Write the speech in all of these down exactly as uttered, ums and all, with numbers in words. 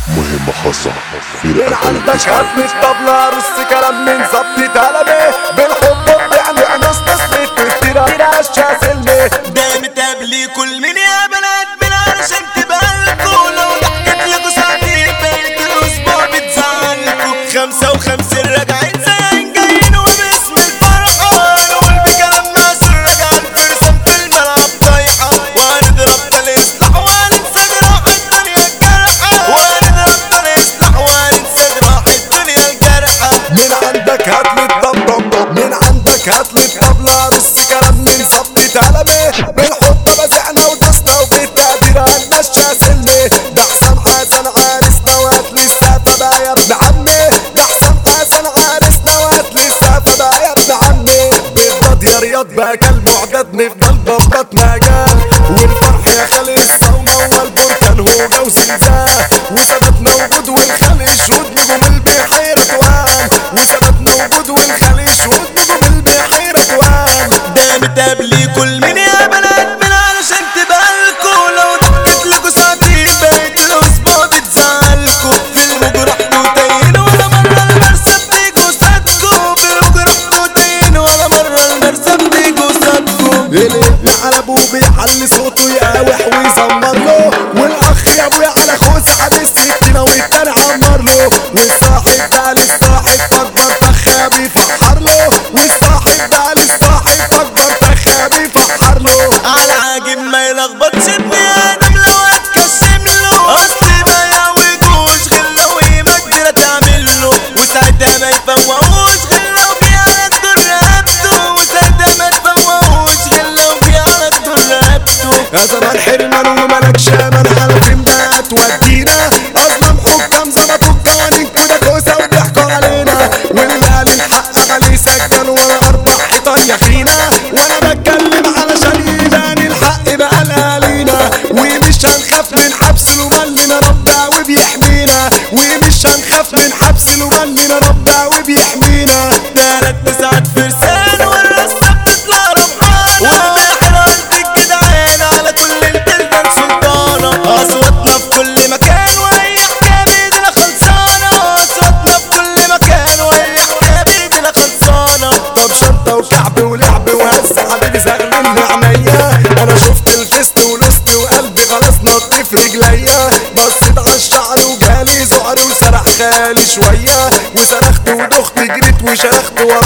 مهمة خاصة في من رئاسة عندك هات مش طبلة رص كلام من ظبط قلمي بالحب بتعلق ناس تسلك تستيرا تراشا سلمي دايما تقابلي كل من يا بنات من علشان تبالكوا لو ضحكت لكوا ساعتين بقيت الاسبوع بتزعلكوا خمسة وخمسين راجعين زين جايين وباسم الفرحان والبي كلام ناس راجعين فرسان في الملعب طايحة وهنضرب تلسلح وهننسى جراح الدنيا الجرحة وهنضرب تلسلح وهننسى جراح الدنيا الجرحة من عندك هاتلي الطبطب من عندك هاتلي الطبلة رص كلام من ظبط قلمي بالحب بزعنا ودسنا وبالتقدير هنمشى سلمي ده حسام حسن عارسنا وهاتلي السقفة بقى يا ابن عمي ده حسام حسن عارسنا وهاتلي السقفة بقى يا ابن عمي بالضاد يا رياض بقى كالمعدد نفضل ببط مجال والفرح يا خالي الصومة والبركان هوجة وزلزال وثبتنا وجود والخلي شهود نجوم البحيرة توام وثبتنا وجود والخلي شهود نجوم البحيرة توام دايما تقابلي كل من يا بنات من علشان تبالكوا لو ضحكت لكوا ساعتين بقيت الاسبوع بتزعلكوا في الموج رحتوا تايهين ولا مرة المرسى بتيجوا صدكوا في الموج رحتوا تايهين ولا مرة المرسى بتيجوا صدكوا الابن على ابوه بيعلي صوته يقاوح ويزمر له والاخ يا ابويا على خوذ حد السكينه والتاني عمر له والصاحب ده للصاحب فكبر فخا بيفحر له والصاحب ده للصاحب فكبر فخا بيفحر له على عاجب ما يلخبطش ابني ادم لو هتكشم له اصل ما يعوجوش غير لو يمجد تعمل له وساعتها ما يفوقوش غير لو في على جدور رقبته وساعتها ما تفوقوش غير لو في على جدور رقبته يا زمان حرمان وملكش امان على فين بقى تودينا اظلم حكام ظبطوا القوانين كده كوسه وضحكوا علينا واللي قال الحق عليه سجن ولا اربع حيطان يخينا وانا بتكلم علشان يبان الحق بقى لينا ومش هنخاف من حبس لنا ربنا وبيحمينا ومش هنخاف من حبس لنا ربنا وبيحمينا تلات تسعات فرسان والرصة بتطلع ربحانة والبحر قلب الجدعان على كل البلدان سلطانة أصواتنا في كل مكان وأي حكاية بإيدينا خلصانة أصواتنا في كل مكان وأي حكاية بإيدينا خلصانة طب شنطة وكعب ولعب وهز حبيبي زغللني عينيا انا شفت الفست ولست وقلبي خلاص نط في رجليا بصيت على الشعر وجالي زعر وسرح خالي شوية وصرخت ودخت جريت وشرخت ورا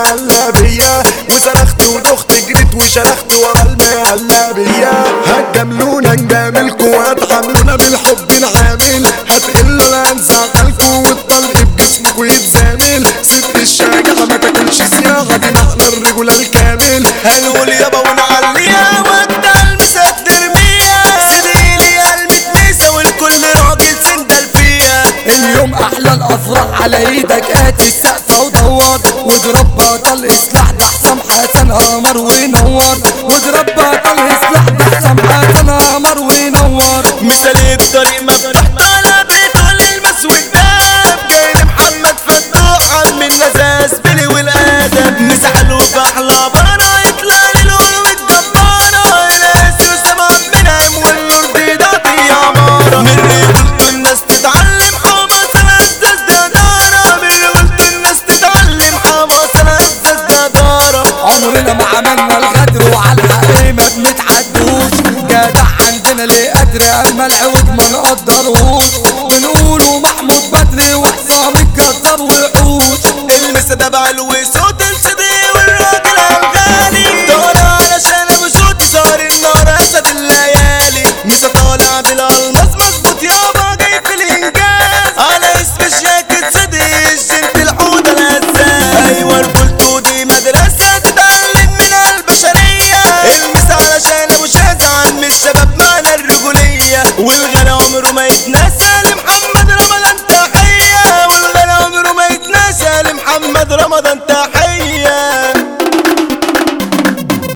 المهلبية وصرخت ودخت جريت وشرخت ورا المهلبية هتجاملونا نجاملكوا وهتعاملونا بالحب العامل هتقلوا لهنزعلكوا والطلق بجسمكوا يتزامل ست الشجاعة ما تاكلش صياغة دي معنى الرجولة الكامل هنقول يابا ونعليها وانت المسات نرميها سيديلي قلبي تنسى والكل راجل سندل فيها اليوم احلى الافراح على ايدك هاتي السقفة ودور واضرب بطل اسلح ده حسام حسن قمر وينور واضرب بطل اسلح ده حسام حسن قمر وينور مثال الطريق مفتوح طالع بيته للمس والدهب جاي لمحمد فتوح عم النزاز بلي والادب نزعله في احلى بره يطلع للقلوب الجباره القاسي وسبع منهم والورد ده ضيع عماره من رجولته الناس تتعلم حماس انا ازاز ده داره من رجولته الناس تتعلم حماس انا ازاز ده داره عمرنا ما عملنا الغدر وعلى الحق ما بنتعدوش جدع عندنا ليه قدر اما العود ما نقدروش بنقولوا محمود بدري وحسام الجزار وحوش المسا ده بعلو صوت الصدي والراجل الغالي طالع علشان ابو شوت صار النار اسد الليالي مسا طالع بالالماس مظبوط يابا جاي في الانجاز على اسم الجاكيت صدي الجنت الحوضه الهزاز ايوه رجولته دي مدرسه تتعلم من البشريه المسا علشان ابو شاذ عم الشباب معنى الرجوليه والغنى عمره ما